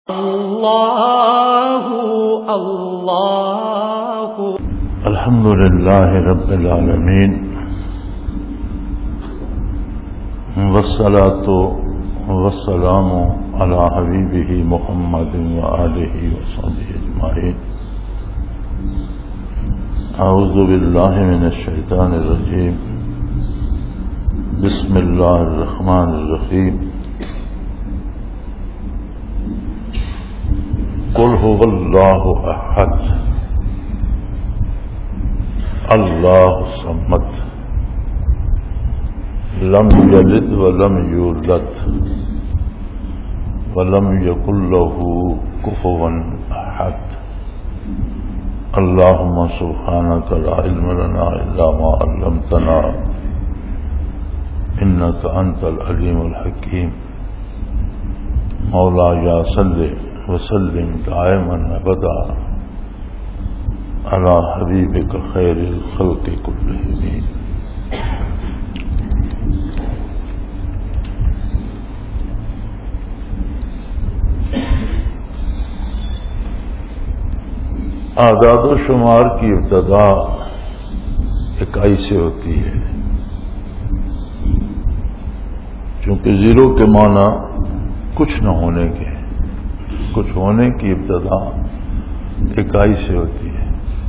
اللہ اللہ الحمد للہ رب العالمین والصلاة والسلام علی حبیبہ محمد وآلہ وصحبہ اجمعین اعوذ باللہ من الشیطان الرجیم بسم اللہ الرحمن الرحیم قل هو اللہ احد اللہ الصمد لم یلد ولم یولد ولم یکن له کفوا احد اللہم سبحانک لا علم لنا الا ما علمتنا انک انت العلیم الحکیم مولایا صلی وسلم دائما ابدا على حبیبک خیر الخلق کلہم. اعداد و شمار کی ابتدا اکائی سے ہوتی ہے، چونکہ زیرو کے معنی کچھ نہ ہونے کے، کچھ ہونے کی ابتدا اکائی سے ہوتی ہے.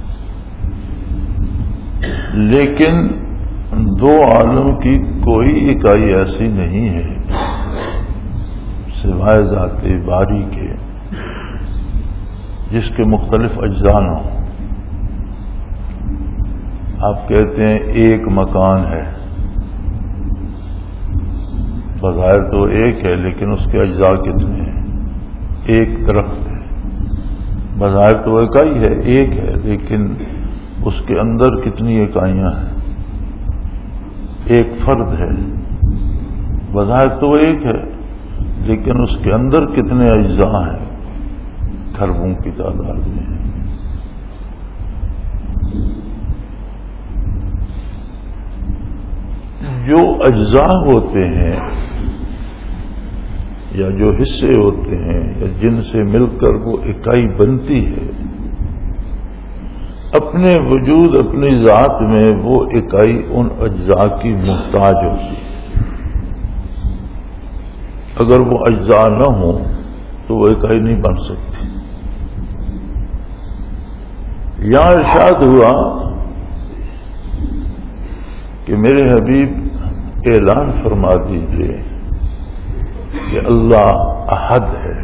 لیکن دو عالم کی کوئی اکائی ایسی نہیں ہے سوائے ذات باری کے جس کے مختلف اجزاء نہ ہوں. آپ کہتے ہیں ایک مکان ہے، بظاہر تو ایک ہے لیکن اس کے اجزاء کتنے ہیں؟ ایک درخت ہے، بظاہر تو اکائی ہے، ایک ہے، لیکن اس کے اندر کتنی اکائیاں ہیں؟ ایک فرد ہے، بظاہر تو ایک ہے لیکن اس کے اندر کتنے اجزاء ہیں؟ کھربوں کی تعداد میں. جو اجزاء ہوتے ہیں یا جو حصے ہوتے ہیں یا جن سے مل کر وہ اکائی بنتی ہے، اپنے وجود اپنی ذات میں وہ اکائی ان اجزاء کی محتاج ہوتی ہے. اگر وہ اجزاء نہ ہوں تو وہ اکائی نہیں بن سکتی. یہاں ارشاد ہوا کہ میرے حبیب اعلان فرما دیجئے کہ اللہ احد ہے.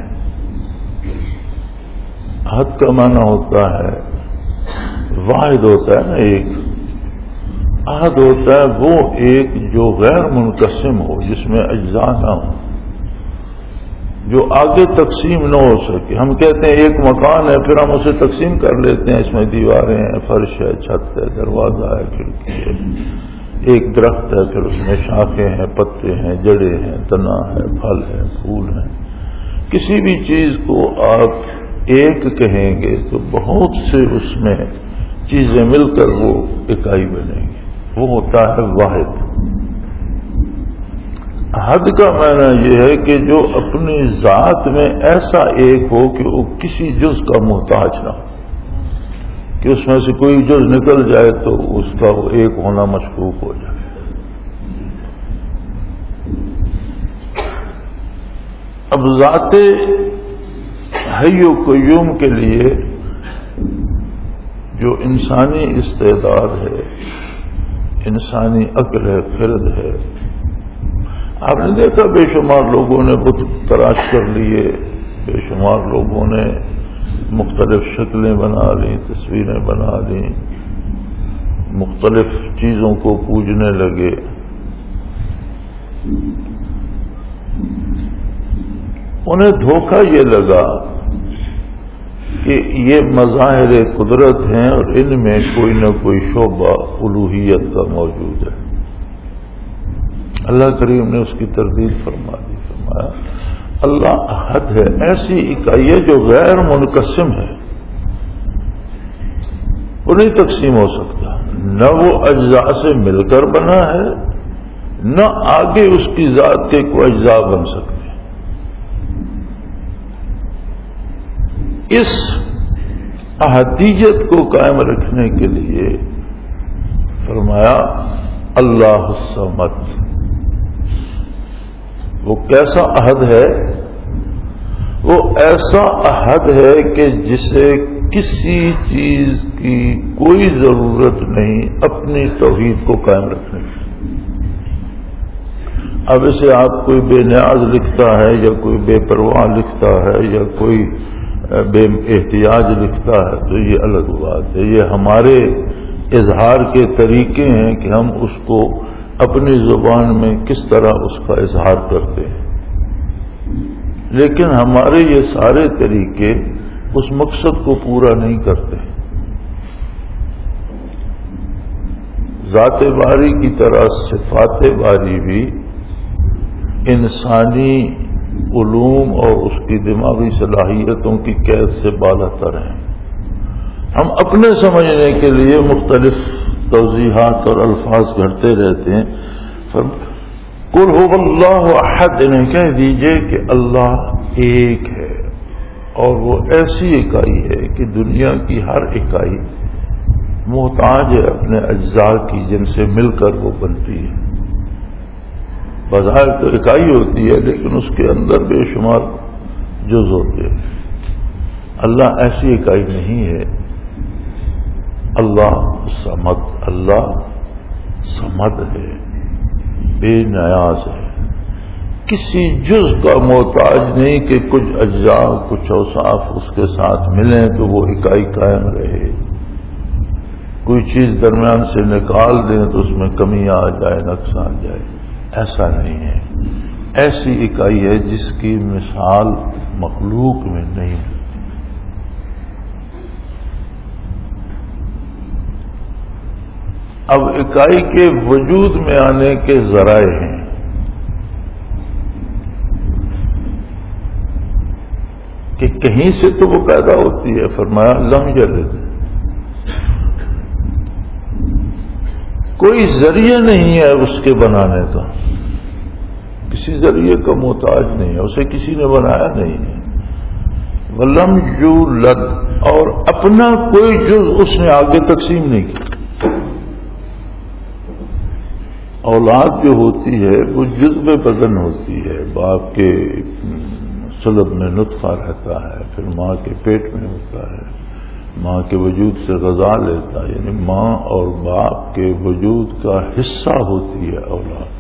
احد کا معنی ہوتا ہے واحد ہوتا ہے نا، ایک. احد ہوتا ہے وہ ایک جو غیر منقسم ہو، جس میں اجزاء نہ ہو، جو آگے تقسیم نہ ہو سکے. ہم کہتے ہیں ایک مکان ہے، پھر ہم اسے تقسیم کر لیتے ہیں، اس میں دیواریں ہیں، فرش ہے، چھت ہے، دروازہ ہے، کھڑکی ہے. ایک درخت ہے، پھر اس میں شاخیں ہیں، پتے ہیں، جڑیں ہیں، تنا ہے، پھل ہے، پھول ہیں. کسی بھی چیز کو آپ ایک کہیں گے تو بہت سے اس میں چیزیں مل کر وہ اکائی بنیں گی. وہ ہوتا ہے واحد. حد کا معنی یہ ہے کہ جو اپنی ذات میں ایسا ایک ہو کہ وہ کسی جز کا محتاج نہ ہو، کہ اس میں سے کوئی جز نکل جائے تو اس کا وہ ایک ہونا مشکوک ہو جائے. اب ذات حی و قیوم کے لیے جو انسانی استعداد ہے، انسانی عقل ہے، خرد ہے. آپ نے دیکھا بے شمار لوگوں نے بت تراش کر لیے، بے شمار لوگوں نے مختلف شکلیں بنا لی، تصویریں بنا لی، مختلف چیزوں کو پوجنے لگے. انہیں دھوکہ یہ لگا کہ یہ مظاہر قدرت ہیں اور ان میں کوئی نہ کوئی شعبہ الوہیت کا موجود ہے. اللہ کریم نے اس کی تردید فرما دی. فرمایا اللہ احد ہے، ایسی اکائی ہے جو غیر منقسم ہے، وہ نہیں تقسیم ہو سکتا. نہ وہ اجزاء سے مل کر بنا ہے، نہ آگے اس کی ذات کے کوئی اجزاء بن سکتے. اس احدیت کو قائم رکھنے کے لیے فرمایا اللہ الصمد. وہ کیسا عہد ہے؟ وہ ایسا عہد ہے کہ جسے کسی چیز کی کوئی ضرورت نہیں اپنی توحید کو قائم رکھنے کی. اب اسے آپ کوئی بے نیاز لکھتا ہے یا کوئی بے پرواہ لکھتا ہے یا کوئی بے احتیاج لکھتا ہے تو یہ الگ بات ہے. یہ ہمارے اظہار کے طریقے ہیں کہ ہم اس کو اپنی زبان میں کس طرح اس کا اظہار کرتے ہیں، لیکن ہمارے یہ سارے طریقے اس مقصد کو پورا نہیں کرتے. ذات باری کی طرح صفات باری بھی انسانی علوم اور اس کی دماغی صلاحیتوں کی قید سے بالا تر ہیں. ہم اپنے سمجھنے کے لیے مختلف توضیحات اور الفاظ گھڑتے رہتے ہیں. قل هو اللہ احد، انہیں کہہ دیجئے کہ اللہ ایک ہے، اور وہ ایسی اکائی ہے کہ دنیا کی ہر اکائی محتاج ہے اپنے اجزاء کی جن سے مل کر وہ بنتی ہے. بظاہر تو اکائی ہوتی ہے لیکن اس کے اندر بے شمار جز ہوتے ہیں. اللہ ایسی اکائی نہیں ہے. اللہ صمد، اللہ صمد ہے، بے نیاز ہے، کسی جز کا محتاج نہیں کہ کچھ اجزاء کچھ اوصاف اس کے ساتھ ملیں تو وہ اکائی قائم رہے. کوئی چیز درمیان سے نکال دیں تو اس میں کمی آ جائے، نقص آ جائے، ایسا نہیں ہے. ایسی اکائی ہے جس کی مثال مخلوق میں نہیں ہے. اب اکائی کے وجود میں آنے کے ذرائع ہیں. کہ کہیں سے تو وہ پیدا ہوتی ہے. فرمایا لم یلد، کوئی ذریعہ نہیں ہے اس کے بنانے کا، کسی ذریعے کا محتاج نہیں ہے، اسے کسی نے بنایا نہیں ہے. ولم یولد، اور اپنا کوئی جز اس نے آگے تقسیم نہیں کی. اولاد جو ہوتی ہے وہ جزو بدن ہوتی ہے. باپ کے صلب میں نطفہ رہتا ہے، پھر ماں کے پیٹ میں ہوتا ہے، ماں کے وجود سے غذا لیتا ہے، یعنی ماں اور باپ کے وجود کا حصہ ہوتی ہے اولاد.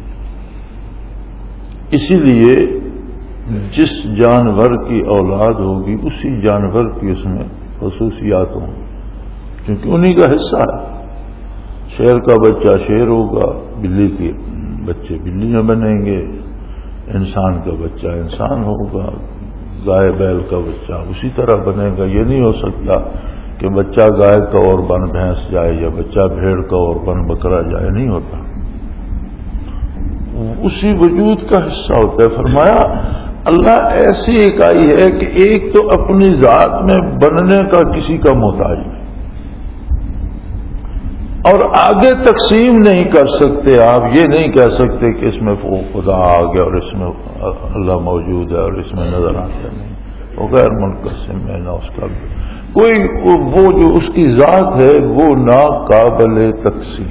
اسی لیے جس جانور کی اولاد ہوگی اسی جانور کی اس میں خصوصیات ہوں گی، کیونکہ انہی کا حصہ ہے. شیر کا بچہ شیر ہوگا، بلی کے بچے بلیاں بنیں گے، انسان کا بچہ انسان ہوگا، گائے بیل کا بچہ اسی طرح بنے گا. یہ نہیں ہو سکتا کہ بچہ گائے کا اور بن بھینس جائے یا بچہ بھیڑ کا اور بن بکرا جائے، نہیں ہوتا. اسی وجود کا حصہ ہوتا ہے. فرمایا اللہ ایسی اکائی ہے کہ ایک تو اپنی ذات میں بننے کا کسی کا محتاج نہیں، اور آگے تقسیم نہیں کر سکتے. آپ یہ نہیں کہہ سکتے کہ اس میں خدا آ گیا اور اس میں اللہ موجود ہے اور اس میں نظر آتا نہیں. وہ غیر منقسم ہے، نہ اس کا کوئی وہ جو اس کی ذات ہے وہ ناقابل تقسیم.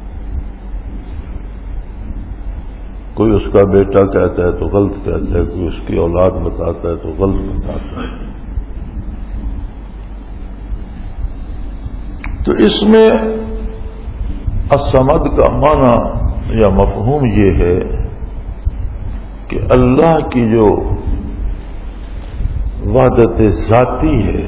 کوئی اس کا بیٹا کہتا ہے تو غلط کہتا ہے، کوئی اس کی اولاد بتاتا ہے تو غلط بتاتا ہے. تو اس میں الصمد کا معنی یا مفہوم یہ ہے کہ اللہ کی جو وحدت ذاتی ہے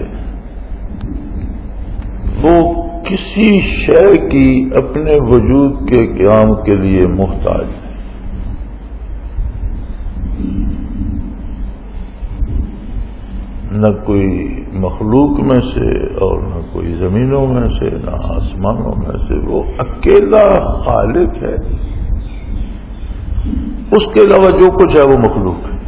وہ کسی شے کی اپنے وجود کے قیام کے لیے محتاج ہے. نہ کوئی مخلوق میں سے اور نہ کوئی زمینوں میں سے نہ آسمانوں میں سے، وہ اکیلا خالق ہے. اس کے علاوہ جو کچھ ہے وہ مخلوق ہے.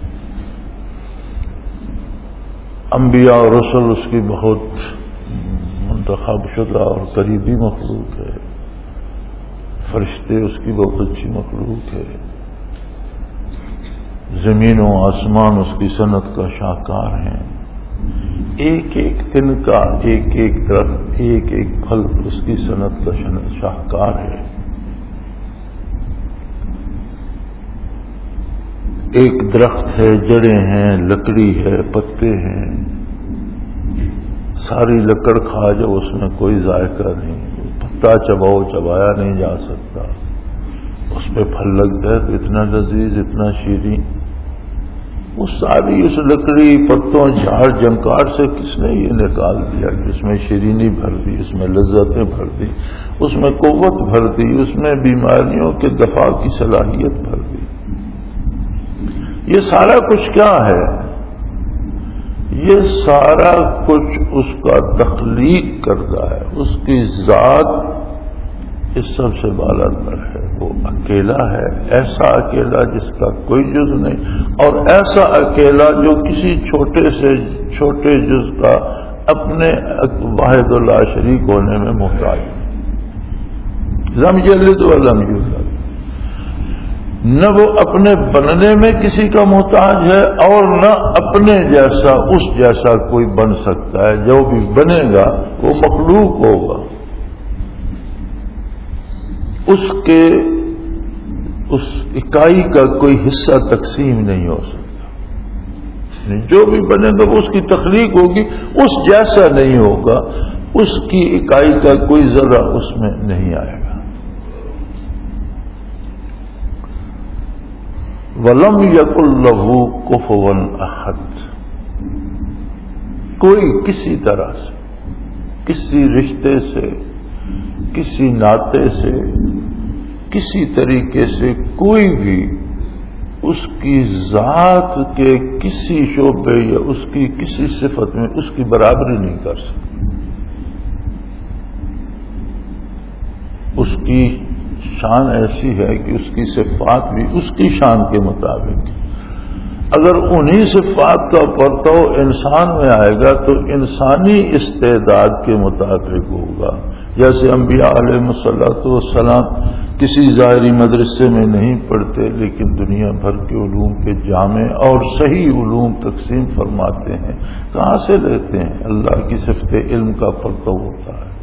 انبیاء اور رسل اس کی بہت منتخب شدہ اور قریبی مخلوق ہے. فرشتے اس کی بہت اچھی مخلوق ہے. زمین و آسمان اس کی صنعت کا شاہکار ہیں. ایک ایک دن کا ایک ایک درخت، ایک ایک پھل اس کی صنعت کا شاہکار ہے. ایک درخت ہے، جڑیں ہیں، لکڑی ہے، پتے ہیں، ساری لکڑ کھا جاؤ اس میں کوئی ذائقہ نہیں، پتا چباؤ چبایا نہیں جا سکتا، اس پہ پھل لگتا ہے تو اتنا لذیذ، اتنا شیریں. وہ ساری اس لکڑی، پتوں، جھاڑ جھنکار سے کس نے یہ نکال دیا کہ اس میں شیرینی بھر دی، اس میں لذتیں بھر دی، اس میں قوت بھر دی، اس میں بیماریوں کے دفاع کی صلاحیت بھر دی. یہ سارا کچھ کیا ہے؟ یہ سارا کچھ اس کا تخلیق کردہ ہے. اس کی ذات اس سب سے بالا تر ہے. وہ اکیلا ہے، ایسا اکیلا جس کا کوئی جز نہیں، اور ایسا اکیلا جو کسی چھوٹے سے چھوٹے جز کا اپنے واحد لا شریک ہونے میں محتاج ہے. لم یلد ولم یولد. نہ وہ اپنے بننے میں کسی کا محتاج ہے اور نہ اپنے جیسا اس جیسا کوئی بن سکتا ہے. جو بھی بنے گا وہ مخلوق ہوگا، اس اکائی کا کوئی حصہ تقسیم نہیں ہو سکتا. جو بھی بنے گا وہ اس کی تخلیق ہوگی، اس جیسا نہیں ہوگا، اس کی اکائی کا کوئی ذرہ اس میں نہیں آئے گا. وَلَمْ يَكُنْ لَهُ كُفُوًا أَحَدٌ. کوئی کسی طرح سے، کسی رشتے سے، کسی ناطے سے، کسی طریقے سے کوئی بھی اس کی ذات کے کسی شعبے یا اس کی کسی صفت میں اس کی برابری نہیں کر سکتا. اس کی شان ایسی ہے کہ اس کی صفات بھی اس کی شان کے مطابق. اگر انہی صفات کا پرتو انسان میں آئے گا تو انسانی استعداد کے مطابق ہوگا. جیسے انبیاء علیہ الصلوۃ والسلام کسی ظاہری مدرسے میں نہیں پڑھتے لیکن دنیا بھر کے علوم کے جامع اور صحیح علوم تقسیم فرماتے ہیں. کہاں سے لیتے ہیں؟ اللہ کی صفت علم کا پرتو ہوتا ہے.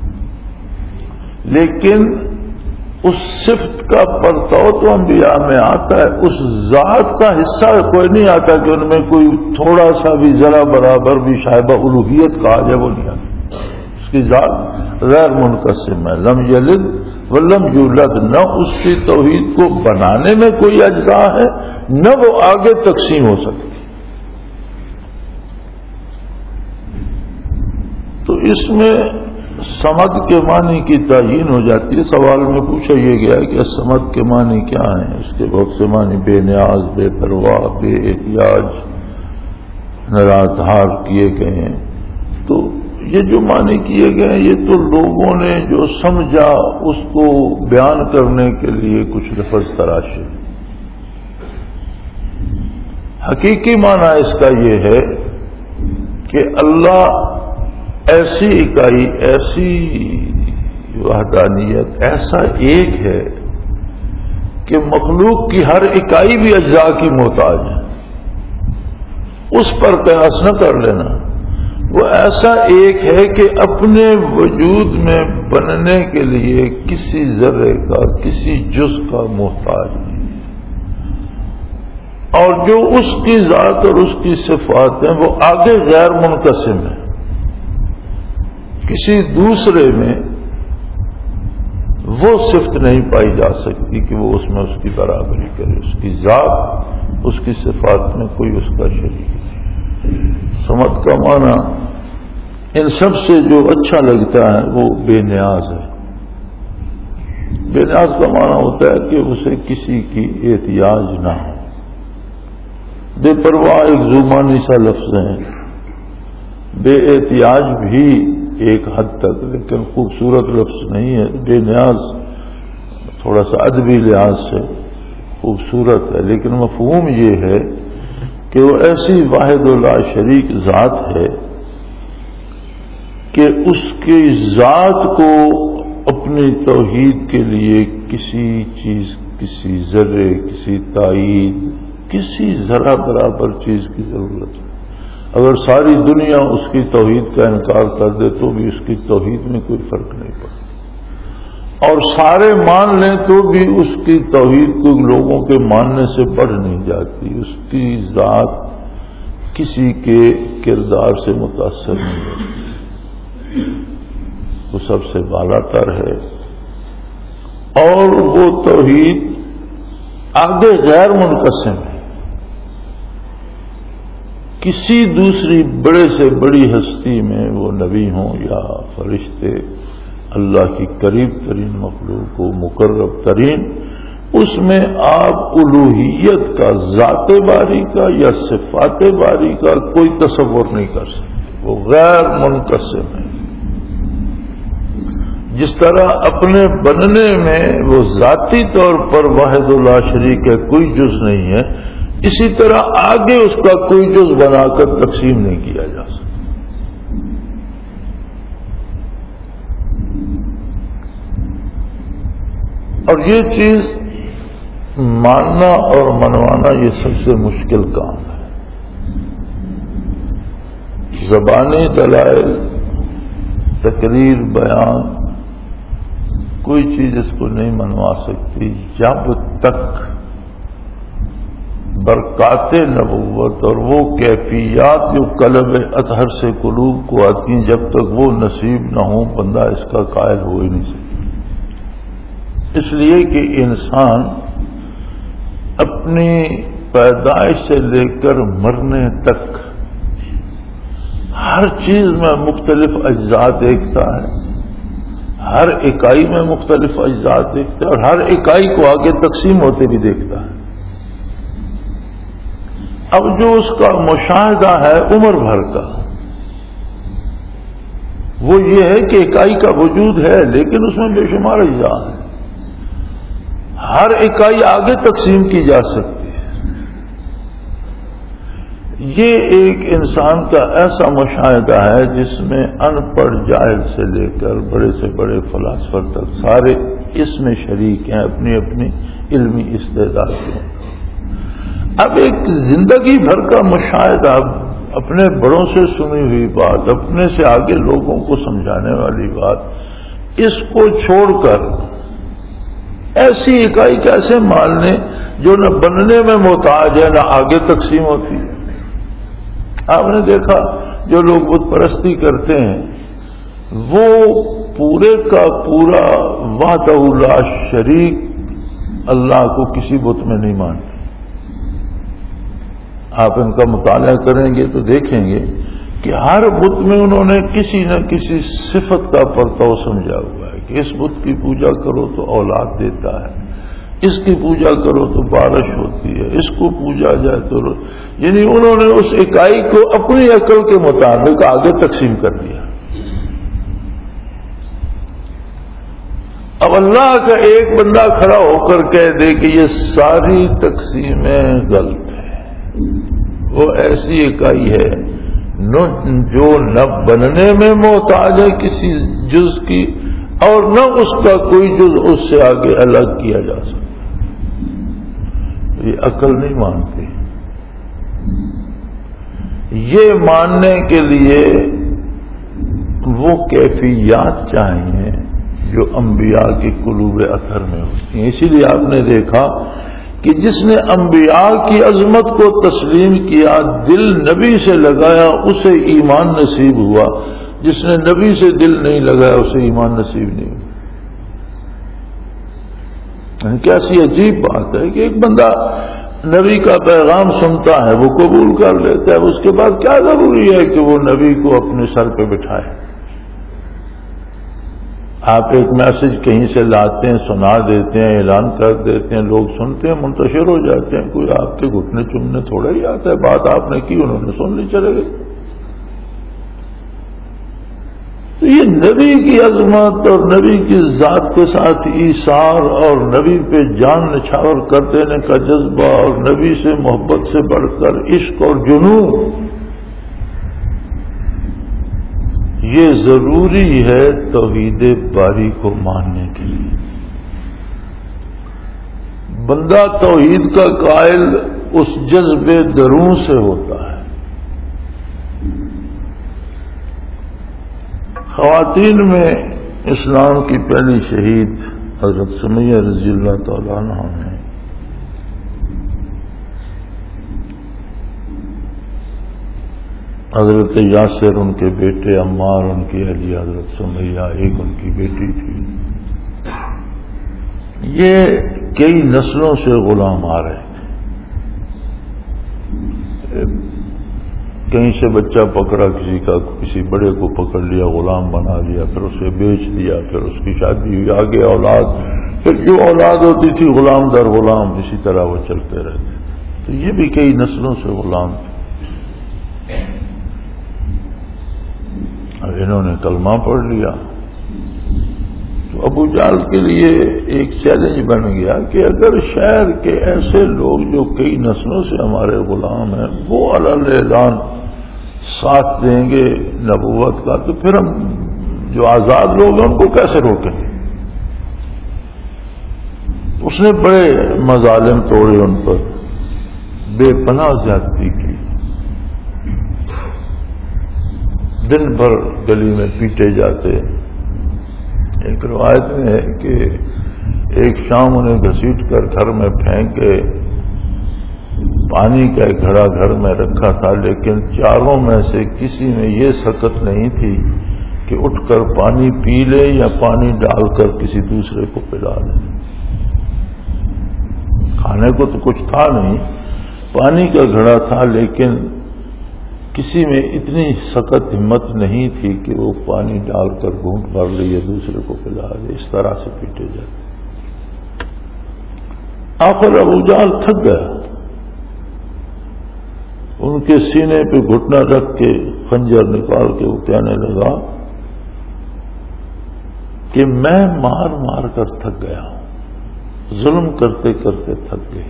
لیکن اس صفت کا پرتو تو انبیاء میں آتا ہے، اس ذات کا حصہ کوئی نہیں آتا کہ ان میں کوئی تھوڑا سا بھی ذرا برابر بھی شائبہ الوہیت کہا جائے، وہ نہیں آتا. اس کی ذات غیر منقسم ہے. لم یلد ولم یولد. نہ اس کی توحید کو بنانے میں کوئی اجزاء ہے، نہ وہ آگے تقسیم ہو سکتی. تو اس میں سمد کے معنی کی تعین ہو جاتی ہے. سوال میں پوچھا یہ گیا کہ سمد کے معنی کیا ہیں؟ اس کے بہت سے معنی بے نیاز، بے پرواہ، بے احتیاج، نرادھار کیے گئے ہیں. تو یہ جو معنی کیے گئے ہیں یہ تو لوگوں نے جو سمجھا اس کو بیان کرنے کے لیے کچھ لفظ تراشے. حقیقی معنی اس کا یہ ہے کہ اللہ ایسی اکائی، ایسی وحدانیت، ایسا ایک ہے کہ مخلوق کی ہر اکائی بھی اجزاء کی محتاج ہے. اس پر قیاس نہ کر لینا. وہ ایسا ایک ہے کہ اپنے وجود میں بننے کے لیے کسی ذرے کا، کسی جز کا محتاج نہیں ہے. اور جو اس کی ذات اور اس کی صفات ہیں وہ آگے غیر منقسم ہے. کسی دوسرے میں وہ صفت نہیں پائی جا سکتی کہ وہ اس میں اس کی برابری کرے. اس کی ذات، اس کی صفات میں کوئی اس کا شریک نہیں. سمد کا معنی ان سب سے جو اچھا لگتا ہے وہ بے نیاز ہے. بے نیاز کا معنی ہوتا ہے کہ اسے کسی کی احتیاج نہ ہو. بے پرواہ ایک زبانی سا لفظ ہے، بے احتیاج بھی ایک حد تک، لیکن خوبصورت لفظ نہیں ہے. بے نیاز تھوڑا سا ادبی لحاظ سے خوبصورت ہے، لیکن مفہوم یہ ہے کہ وہ ایسی واحد لا شریک ذات ہے کہ اس کی ذات کو اپنی توحید کے لیے کسی چیز، کسی ذرے، کسی تائید، کسی ذرا برابر چیز کی ضرورت ہے. اگر ساری دنیا اس کی توحید کا انکار کر دے تو بھی اس کی توحید میں کوئی فرق نہیں پڑتا، اور سارے مان لیں تو بھی اس کی توحید کو لوگوں کے ماننے سے بڑھ نہیں جاتی، اس کی ذات کسی کے کردار سے متاثر نہیں ہوتی، وہ سب سے بالا تر ہے، اور وہ توحید آگے غیر منقسم ہے، کسی دوسری بڑے سے بڑی ہستی میں وہ نبی ہوں یا فرشتے، اللہ کی قریب ترین مخلوق کو مقرب ترین، اس میں آپ الوہیت کا، ذات باری کا یا صفات باری کا کوئی تصور نہیں کر سکتے، وہ غیر منقسم ہے۔ جس طرح اپنے بننے میں وہ ذاتی طور پر واحد لا شریک ہے، کوئی جز نہیں ہے، اسی طرح آگے اس کا کوئی جز بنا کر تقسیم نہیں کیا جا سکتا۔ اور یہ چیز ماننا اور منوانا یہ سب سے مشکل کام ہے۔ زبانی دلائل، تقریر، بیان، کوئی چیز اس کو نہیں منوا سکتی جب تک برکات نبوت اور وہ کیفیات جو قلب اطہر سے قلوب کو آتی ہیں جب تک وہ نصیب نہ ہو بندہ اس کا قائل ہو ہی نہیں سکتا۔ اس لیے کہ انسان اپنی پیدائش سے لے کر مرنے تک ہر چیز میں مختلف اجزاء دیکھتا ہے، ہر اکائی میں مختلف اجزاء دیکھتا ہے، اور ہر اکائی کو آگے تقسیم ہوتے بھی دیکھتا ہے۔ اب جو اس کا مشاہدہ ہے عمر بھر کا، وہ یہ ہے کہ اکائی کا وجود ہے لیکن اس میں بے شمار اجزاء ہیں، ہر اکائی آگے تقسیم کی جا سکتی ہے۔ یہ ایک انسان کا ایسا مشاہدہ ہے جس میں ان پڑھ جاہل سے لے کر بڑے سے بڑے فلاسفر تک سارے اس میں شریک ہیں اپنی اپنی علمی استعداد سے۔ اب ایک زندگی بھر کا مشاہدہ، اپنے بڑوں سے سنی ہوئی بات، اپنے سے آگے لوگوں کو سمجھانے والی بات، اس کو چھوڑ کر ایسی اکائی کیسے مان لیں جو نہ بننے میں محتاج ہے نہ آگے تقسیم ہوتی ہے۔ آپ نے دیکھا جو لوگ بت پرستی کرتے ہیں وہ پورے کا پورا وحدہ لا شریک اللہ کو کسی بت میں نہیں مانتے۔ آپ ان کا مطالعہ کریں گے تو دیکھیں گے کہ ہر بت میں انہوں نے کسی نہ کسی صفت کا پرتو سمجھا ہوا ہے کہ اس بت کی پوجا کرو تو اولاد دیتا ہے، اس کی پوجا کرو تو بارش ہوتی ہے، اس کو پوجا جائے تو یعنی انہوں نے اس اکائی کو اپنی عقل کے مطابق آگے تقسیم کر دیا۔ اب اللہ کا ایک بندہ کھڑا ہو کر کہہ دے کہ یہ ساری تقسیمیں غلط ہیں، وہ ایسی اکائی ہے جو نہ بننے میں محتاج ہے کسی جز کی اور نہ اس کا کوئی جز اس سے آگے الگ کیا جا سکتا، یہ عقل نہیں مانتی۔ یہ ماننے کے لیے وہ کیفیات چاہیے جو انبیاء کی قلوب اطہر میں ہوتی ہیں۔ اسی لیے آپ نے دیکھا کہ جس نے انبیاء کی عظمت کو تسلیم کیا، دل نبی سے لگایا، اسے ایمان نصیب ہوا، جس نے نبی سے دل نہیں لگایا اسے ایمان نصیب نہیں ہوا۔ کیسی عجیب بات ہے کہ ایک بندہ نبی کا پیغام سنتا ہے، وہ قبول کر لیتا ہے، اس کے بعد کیا ضروری ہے کہ وہ نبی کو اپنے سر پہ بٹھائے؟ آپ ایک میسج کہیں سے لاتے ہیں، سنا دیتے ہیں، اعلان کر دیتے ہیں، لوگ سنتے ہیں، منتشر ہو جاتے ہیں، کوئی آپ کے گھٹنے چومنے تھوڑا ہی آتا ہے، بات آپ نے کی انہوں نے سن لی، چلے گئے۔ تو یہ نبی کی عظمت اور نبی کی ذات کے ساتھ ایثار اور نبی پہ جان نچھاور کر دینے کا جذبہ اور نبی سے محبت سے بڑھ کر عشق اور جنون، یہ ضروری ہے توحید باری کو ماننے کے لیے۔ بندہ توحید کا قائل اس جذبے درون سے ہوتا ہے خواتین میں اسلام کی پہلی شہید حضرت سمیہ رضی اللہ تعالیٰ عنہ ہیں. حضرت یاسر ان کے بیٹے، عمار ان کی اہلیہ حضرت سمیہ ایک ان کی بیٹی تھی. یہ کئی نسلوں سے غلام آ رہے تھے. کہیں سے بچہ پکڑا کسی بڑے کو پکڑ لیا، غلام بنا لیا، پھر اسے بیچ دیا، پھر اس کی شادی ہوئی، آگے اولاد، پھر جو اولاد ہوتی تھی غلام در غلام، اسی طرح وہ چلتے رہتے تھے. تو یہ بھی کئی نسلوں سے غلام تھے. اب انہوں نے کلمہ پڑھ لیا تو ابو جہل کے لیے ایک چیلنج بن گیا کہ اگر شہر کے ایسے لوگ جو کئی نسلوں سے ہمارے غلام ہیں وہ علی اعلان ساتھ دیں گے نبوت کا، تو پھر ہم جو آزاد لوگ ہیں ان کو کیسے روکیں گے. اس نے بڑے مظالم توڑے، ان پر بے پناہ زیادتی کی. دن بھر گلی میں پیٹے جاتے. ایک روایت میں ہے کہ ایک شام انہیں گھسیٹ کر گھر میں پھینک کے پانی کا ایک گھڑا گھر میں رکھا تھا، لیکن چاروں میں سے کسی میں یہ سکت نہیں تھی کہ اٹھ کر پانی پی لے یا پانی ڈال کر کسی دوسرے کو پلا لے. کھانے کو تو کچھ تھا نہیں، پانی کا گھڑا تھا، لیکن کسی میں اتنی سخت ہمت نہیں تھی کہ وہ پانی ڈال کر گھونٹ بھر لے یا دوسرے کو پلا دے. اس طرح سے پیٹے جاتے. آخر ابو جہل تھک گیا. ان کے سینے پہ گھٹنا رکھ کے خنجر نکال کے وہ کہنے لگا کہ میں مار مار کر تھک گیا ہوں، ظلم کرتے کرتے تھک گئے،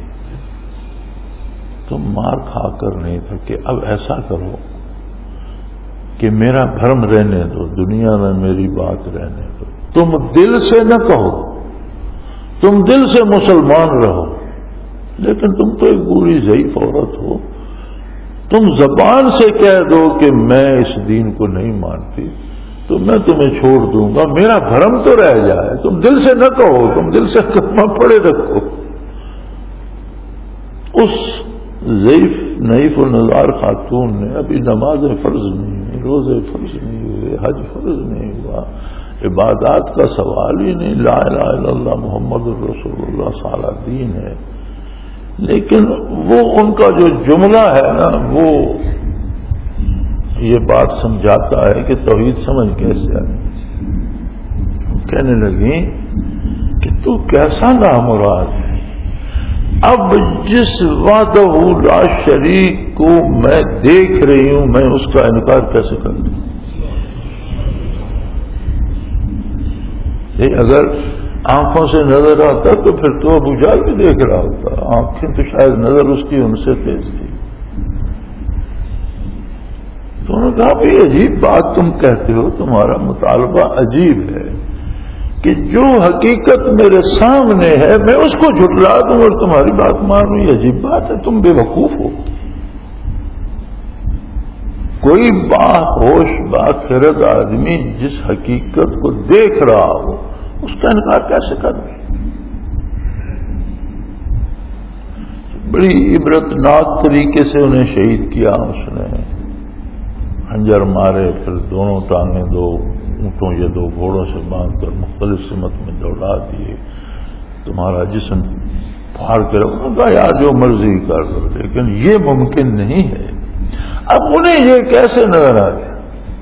تم مار کھا کر نہیں تھکے. اب ایسا کرو کہ میرا بھرم رہنے دو، دنیا میں میری بات رہنے دو. تم دل سے نہ کہو، تم دل سے مسلمان رہو، لیکن تم تو ایک بوڑھی ضعیف عورت ہو. تم زبان سے کہہ دو کہ میں اس دین کو نہیں مانتی تو میں تمہیں چھوڑ دوں گا، میرا بھرم تو رہ جائے. تم دل سے نہ کہو، تم دل سے کلمہ پڑھے رکھو. اس ضعیف نحیف النظار خاتون نے ابھی نماز فرض نہیں ہوئی، روزے فرض نہیں ہوئے، حج فرض نہیں ہوا، عبادات کا سوال ہی نہیں، لا الہ الا اللہ محمد الرسول اللہ سارا دین ہے. لیکن وہ ان کا جو جملہ ہے نا، وہ یہ بات سمجھاتا ہے کہ توحید سمجھ کیسے آئی. کہنے لگی کہ تو کیسا نامراد ہے، اب جس وحدہ لا شریک کو میں دیکھ رہی ہوں میں اس کا انکار کیسے کر دوں. اگر آنکھوں سے نظر آتا تو پھر تو ابو جہل بھی دیکھ رہا ہوتا، آنکھیں تو شاید نظر اس کی ان سے تیز تھی. تو انہوں نے کہا بھائی عجیب بات تم کہتے ہو، تمہارا مطالبہ عجیب ہے کہ جو حقیقت میرے سامنے ہے میں اس کو جھٹلا دوں اور تمہاری بات مانوں، یہ عجیب بات ہے، تم بے وقوف ہو. کوئی باہوش باخرد آدمی جس حقیقت کو دیکھ رہا ہو اس کا انکار کیسے کر دے. بڑی عبرتناک طریقے سے انہیں شہید کیا. اس نے خنجر مارے، پھر دونوں ٹانگیں دو اونٹوں یا دو گھوڑوں سے باندھ کر مختلف سمت میں دوڑا دیے. تمہارا جسم پھاڑ کے رکھوں گا یا جو مرضی کر لو، لیکن یہ ممکن نہیں ہے. اب انہیں یہ کیسے نظر آ گیا؟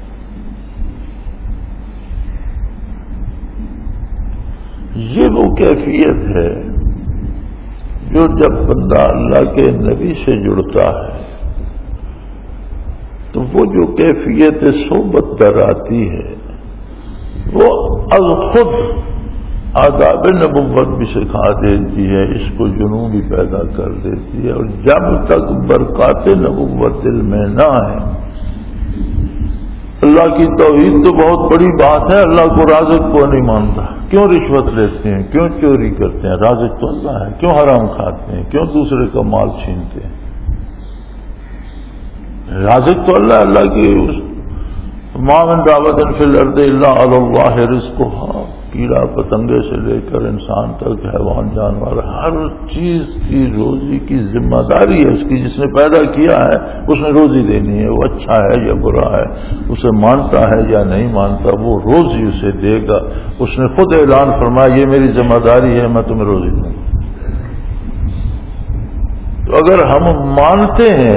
یہ وہ کیفیت ہے جو جب بندہ اللہ کے نبی سے جڑتا ہے تو وہ جو کیفیت صحبت در آتی ہے وہ از خود آداب نبوت بھی سکھا دیتی ہے، اس کو جنون بھی پیدا کر دیتی ہے. اور جب تک برکات نبوت دل میں نہ آئے، اللہ کی توحید تو بہت بڑی بات ہے، اللہ کو رازق کو نہیں مانتا. کیوں رشوت لیتے ہیں، کیوں چوری کرتے ہیں، رازق تو اللہ ہے. کیوں حرام کھاتے ہیں، کیوں دوسرے کا مال چھینتے ہیں، رازق تو اللہ. اللہ کی ما من دعوت فی الارض الا علی اللہ رزقها، کیڑا پتنگے سے لے کر انسان تک، حیوان جانور، ہر چیز کی روزی کی ذمہ داری ہے اس کی. جس نے پیدا کیا ہے اس نے روزی دینی ہے، وہ اچھا ہے یا برا ہے، اسے مانتا ہے یا نہیں مانتا، وہ روزی اسے دے گا. اس نے خود اعلان فرمایا یہ میری ذمہ داری ہے، میں تمہیں روزی دوں گا. تو اگر ہم مانتے ہیں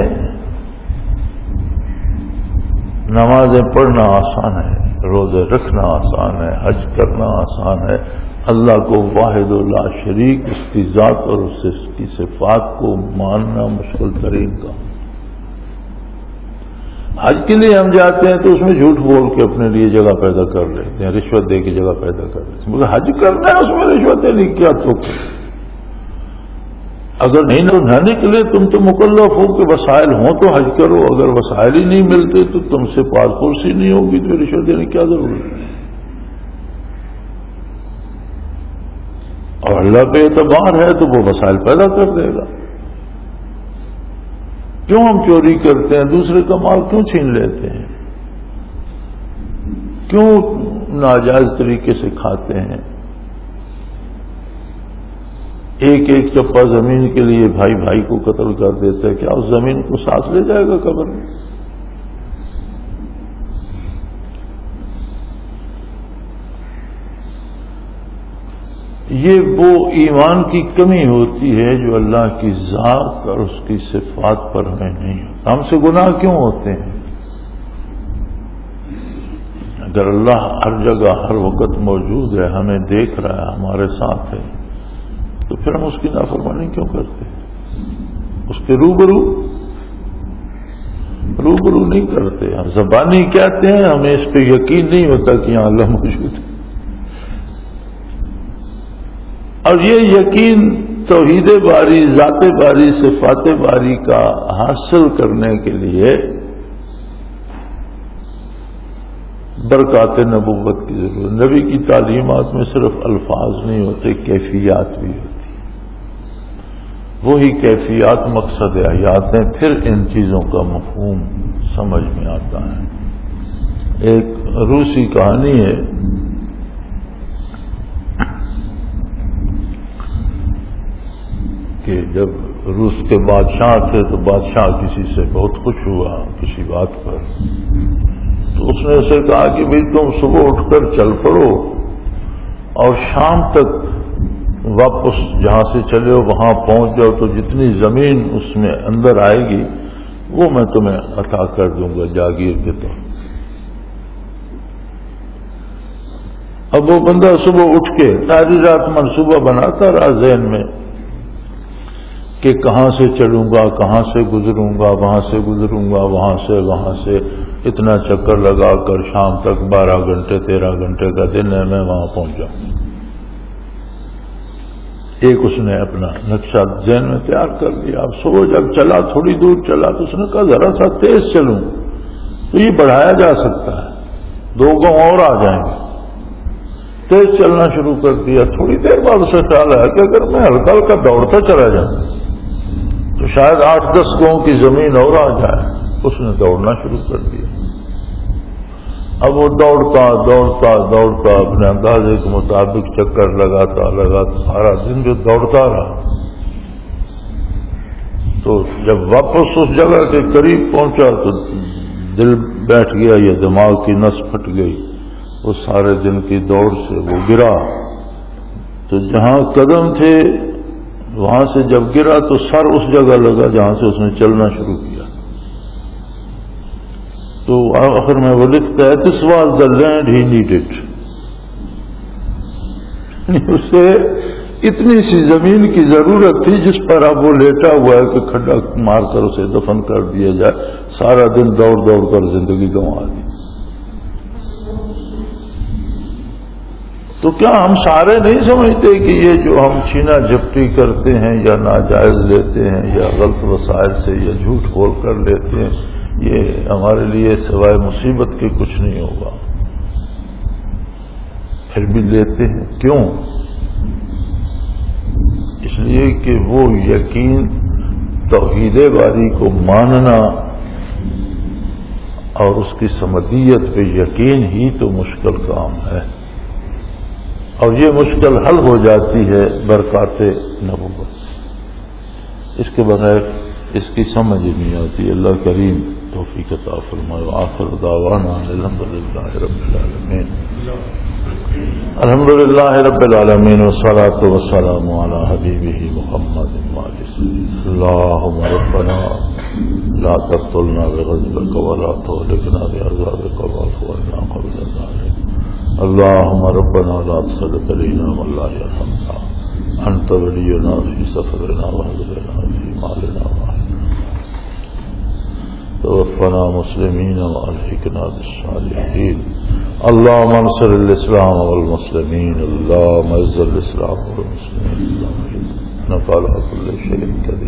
نمازیں پڑھنا آسان ہے، روزے رکھنا آسان ہے، حج کرنا آسان ہے، اللہ کو واحد لا شریک، اس کی ذات اور اس کی صفات کو ماننا مشکل ترین کا. حج کے لیے ہم جاتے ہیں تو اس میں جھوٹ بول کے اپنے لیے جگہ پیدا کر لیتے ہیں، رشوت دے کے جگہ پیدا کر لیتے ہیں. مگر حج کرنا ہے اس میں رشوتیں نہیں، کیا تو اگر نہیں نبھانے کے لیے تم تو مکلف ہو کہ وسائل ہوں تو حج کرو، اگر وسائل ہی نہیں ملتے تو تم سے پاس پرسی نہیں ہوگی تو رشوت دینے کی کیا ضرورت ہے. اور اللہ پہ اعتبار ہے تو وہ وسائل پیدا کر دے گا. کیوں ہم چوری کرتے ہیں، دوسرے کا مال کیوں چھین لیتے ہیں، کیوں ناجائز طریقے سے کھاتے ہیں. ایک ایک چپا زمین کے لیے بھائی بھائی کو قتل کر دیتا ہے، کیا اس زمین کو ساتھ لے جائے گا قبر میں؟ یہ وہ ایمان کی کمی ہوتی ہے جو اللہ کی ذات اور اس کی صفات پر ہمیں نہیں ہوتا. ہم سے گناہ کیوں ہوتے ہیں؟ اگر اللہ ہر جگہ ہر وقت موجود ہے، ہمیں دیکھ رہا ہے، ہمارے ساتھ ہے، تو پھر ہم اس کی نافرمانی کیوں کرتے ہیں؟ اس کے روبرو نہیں کرتے. ہم زبانی کہتے ہیں، ہمیں اس پہ یقین نہیں ہوتا کہ یہاں اللہ موجود ہے. اور یہ یقین توحید باری، ذات باری، صفات باری کا حاصل کرنے کے لیے برکات نبوت کی ضرورت. نبی کی تعلیمات میں صرف الفاظ نہیں ہوتے، کیفیات بھی ہوتی. وہی کیفیات مقصد حیات ہیں، پھر ان چیزوں کا مفہوم سمجھ میں آتا ہے. ایک روسی کہانی ہے کہ جب روس کے بادشاہ تھے تو بادشاہ کسی سے بہت خوش ہوا کسی بات پر، تو اس نے اسے کہا کہ بھئی تم صبح اٹھ کر چل پڑو اور شام تک واپس جہاں سے چلے ہو وہاں پہنچ جاؤ، تو جتنی زمین اس میں اندر آئے گی وہ میں تمہیں عطا کر دوں گا جاگیر کے طور. اب وہ بندہ صبح اٹھ کے ساری رات منصوبہ بناتا رہا ذہن میں کہ کہاں سے چلوں گا، کہاں سے گزروں گا، وہاں سے گزروں گا، وہاں سے اتنا چکر لگا کر شام تک 12 گھنٹے 13 گھنٹے کا دن ہے، میں وہاں پہنچ جاؤں. ایک اس نے اپنا نقشہ ذہن میں تیار کر لیا. اب صبح جب چلا، تھوڑی دور چلا تو اس نے کہا ذرا سا تیز چلوں تو یہ بڑھایا جا سکتا ہے، 2 گاؤں اور آ جائیں گے. تیز چلنا شروع کر دیا. تھوڑی دیر بعد اسے خیال آیا کہ اگر میں ہلکا ہلکا دوڑتا چلا جاؤں تو شاید 8-10 گاؤں کی زمین اور آ جائے. اس نے دوڑنا شروع کر دیا. اب وہ دوڑتا اپنے اندازے کے مطابق چکر لگاتا سارا دن جو دوڑتا رہا، تو جب واپس اس جگہ کے قریب پہنچا تو دل بیٹھ گیا یا دماغ کی نس پھٹ گئی. وہ سارے دن کی دوڑ سے وہ گرا، تو جہاں قدم تھے وہاں سے جب گرا تو سر اس جگہ لگا جہاں سے اس نے چلنا شروع کیا. تو آخر میں وہ لکھتا ہے this was the land he needed. اسے اتنی سی زمین کی ضرورت تھی جس پر اب وہ لیٹا ہوا ہے کہ کھڈا مار کر اسے دفن کر دیا جائے. سارا دن دوڑ کر زندگی گنوا دی. تو کیا ہم سارے نہیں سمجھتے کہ یہ جو ہم چھینا جھپٹی کرتے ہیں یا ناجائز لیتے ہیں یا غلط وسائل سے یا جھوٹ بول کر لیتے ہیں، یہ ہمارے لیے سوائے مصیبت کے کچھ نہیں ہوگا، پھر بھی لیتے ہیں. کیوں؟ اس لیے کہ وہ یقین توحید باری کو ماننا اور اس کی سمدیت پہ یقین ہی تو مشکل کام ہے، اور یہ مشکل حل ہو جاتی ہے برکات نبوت، اس کے بغیر اس کی سمجھ نہیں آتی۔ اللہ کریم توفیق عطا فرمائے۔ وآخر دعوانا الحمدللہ رب العالمین، الحمدللہ رب العالمین، والصلاة والسلام علی حبیبہ محمد اللہم ربنا لا تقتلنا بغضبک ولا تهلكنا بعذابک واعف عنا قبل ذلك اللہم ربنا لا تسلط علینا من لا یرحمنا انت ولینا فی سفرنا واهدنا فی مالنا توفنا مسلمین والحقنا بالصالحین اللهم انصر الاسلام والمسلمین اللهم اعز الاسلام والمسلمین انك على كل شيء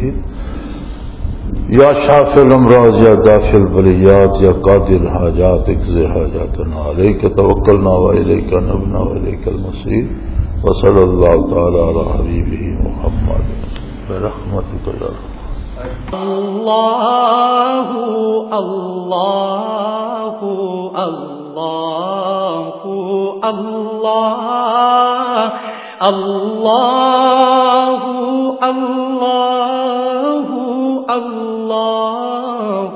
قدير یا شافی الامراض یا دافع البلیات یا قاضی الحاجات اقضِ حاجاتنا علیک توکلنا والیک انبنا والیک المصیر وصلی اللہ تعالی علی حبیبہ محمد برحمتک یا اللہ اللہ اللہ اللہ اللہ اللہ اللہ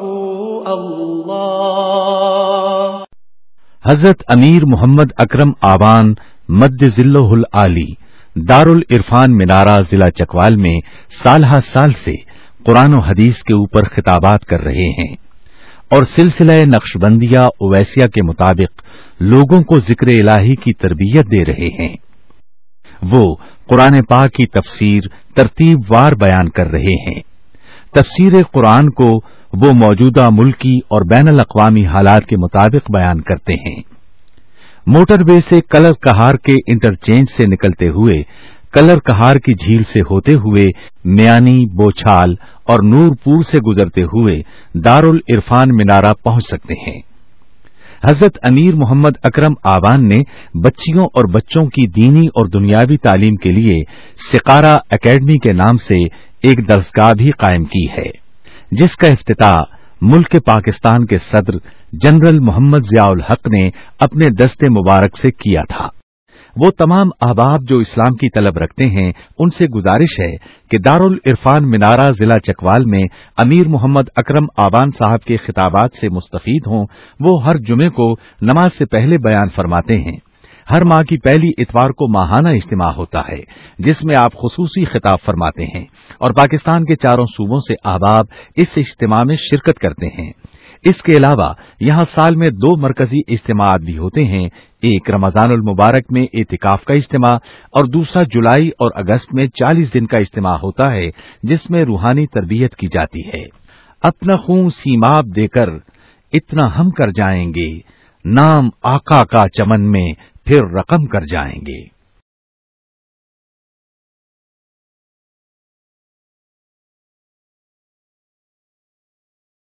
اللہ۔ حضرت امیر محمد اکرم آبان مد ذلہ العالی دارالعرفان منارہ ضلع چکوال میں سالہ سال سے قرآن و حدیث کے اوپر خطابات کر رہے ہیں اور سلسلہ نقشبندیہ اویسیہ کے مطابق لوگوں کو ذکر الہی کی تربیت دے رہے ہیں۔ وہ قرآن پاک کی تفسیر ترتیب وار بیان کر رہے ہیں۔ تفسیر قرآن کو وہ موجودہ ملکی اور بین الاقوامی حالات کے مطابق بیان کرتے ہیں۔ موٹر وے سے کلر کہار کے انٹرچینج سے نکلتے ہوئے کلر کہار کی جھیل سے ہوتے ہوئے میانی، بوچھال اور نورپور سے گزرتے ہوئے دارالعرفان منارہ پہنچ سکتے ہیں۔ حضرت امیر محمد اکرم آبان نے بچیوں اور بچوں کی دینی اور دنیاوی تعلیم کے لیے سقارہ اکیڈمی کے نام سے ایک درسگاہ بھی قائم کی ہے، جس کا افتتاح ملک پاکستان کے صدر جنرل محمد ضیاء الحق نے اپنے دست مبارک سے کیا تھا۔ وہ تمام احباب جو اسلام کی طلب رکھتے ہیں ان سے گزارش ہے کہ دارالعرفان منارہ ضلع چکوال میں امیر محمد اکرم آبان صاحب کے خطابات سے مستفید ہوں۔ وہ ہر جمعے کو نماز سے پہلے بیان فرماتے ہیں۔ ہر ماہ کی پہلی اتوار کو ماہانہ اجتماع ہوتا ہے جس میں آپ خصوصی خطاب فرماتے ہیں اور پاکستان کے چاروں صوبوں سے احباب اس اجتماع میں شرکت کرتے ہیں۔ اس کے علاوہ یہاں سال میں 2 مرکزی اجتماعات بھی ہوتے ہیں، ایک رمضان المبارک میں اعتکاف کا اجتماع اور دوسرا جولائی اور اگست میں 40 دن کا اجتماع ہوتا ہے جس میں روحانی تربیت کی جاتی ہے۔ اپنا خون سیماب دے کر اتنا ہم کر جائیں گے، نام آقا کا چمن میں پھر رقم کر جائیں گے۔